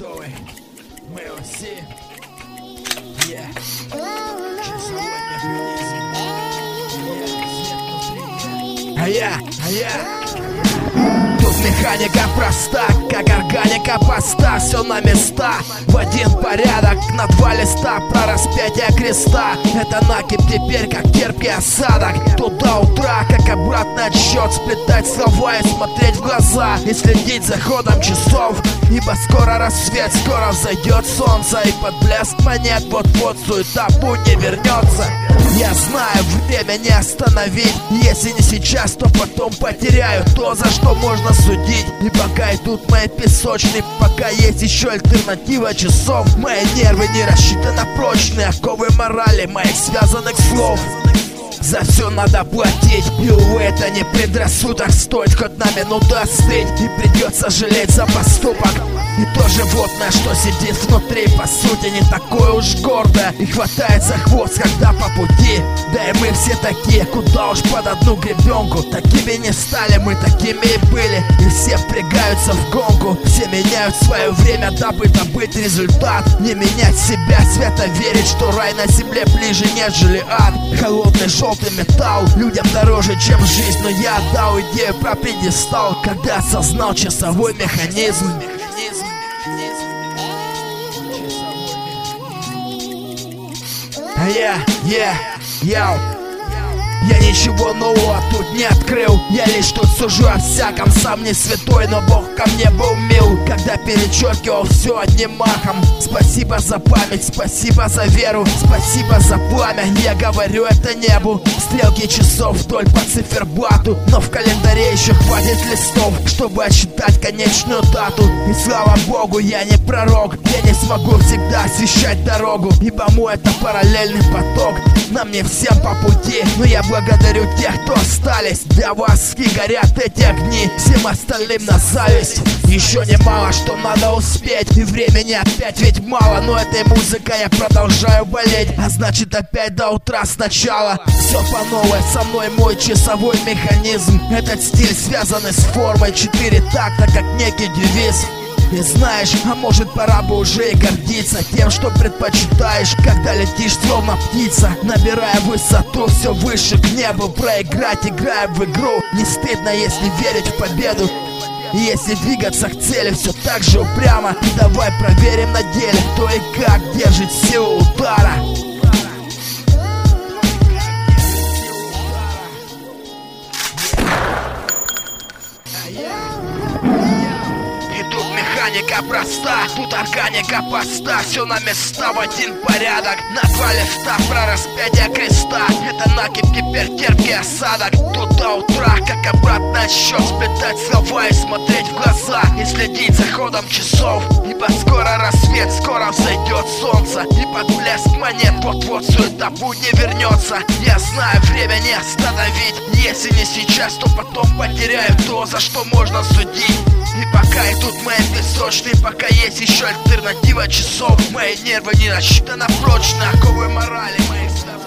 готовы. Мы все. Тут механика проста, как органика поста. Все на места, в один порядок. На два листа про распятие креста. Это накипь теперь, как терпкий осадок. Туда утра, как обратный отсчет. Сплетать слова и смотреть в глаза. И следить за ходом часов. Ибо скоро рассвет, скоро взойдет солнце. И под блеск монет вот-вот суета путь не вернется. Я знаю, время не остановить. Если не сейчас, то потом потеряю то, за что можно судить. И пока идут мои песочные, пока есть еще альтернатива часов, мои нервы не рассчитаны на прочные оковы морали моих связанных слов. За все надо платить, и увы, это не предрассудок. Стоит хоть на минуту остыть, и придется жалеть за поступок. И то животное, что сидит внутри, по сути не такое уж гордое, и хватает за хвост, когда по пути. Да и мы все такие, куда уж под одну гребенку. Такими не стали, мы такими и были. И все впрягаются в гонку, все меняют свое время, дабы добыть результат. Не менять себя, свято верить, что рай на земле ближе, нежели ад. Холодный желтый металл людям дороже, чем жизнь. Но я отдал идею про пьедестал, когда осознал часовой механизм. Я ничего нового тут не открыл. Я лишь тут сужу о всяком. Сам не святой, но Бог ко мне был мил, когда перечеркивал все одним махом. Спасибо за память, спасибо за веру, спасибо за пламя. Я говорю это небу. Стрелки часов вдоль по циферблату, но в календаре еще хватит листов, чтобы отсчитать конечную дату. И слава Богу, я не пророк. Я не смогу всегда освещать дорогу, ибо мой это параллельный поток. Нам не всем по пути, но я благодарю тех, кто остались. Для вас и горят эти огни, всем остальным на зависть. Еще немало, что надо успеть, и времени опять ведь мало. Но этой музыкой я продолжаю болеть, а значит опять до утра сначала. Все по новой, со мной мой часовой механизм. Этот стиль связанный с формой 4 такта, как некий девиз. И знаешь, а может пора бы уже и гордиться тем, что предпочитаешь, когда летишь словно птица, набирая высоту все выше к небу. Проиграть, играя в игру, не стыдно, если верить в победу. И если двигаться к цели все так же упрямо, давай проверим на деле, кто и как держит силу удара. Механика проста, тут органика поста. Все на места, в один порядок. На два листа про распятие креста. Это накипь теперь терпкий осадок. Тут до утра, как обратный отсчет. Сплетать слова и смотреть в глаза. И следить за ходом часов. Ибо скоро рассвет, скоро взойдет солнце. И под блеск монет вот-вот суета путь не вернется. Я знаю, время не остановить. Если не сейчас, то потом потеряю то, за что можно судить. И пока идут мои песочные, пока есть еще альтернатива часов, мои нервы не рассчитаны на прочные оковы морали моих слов.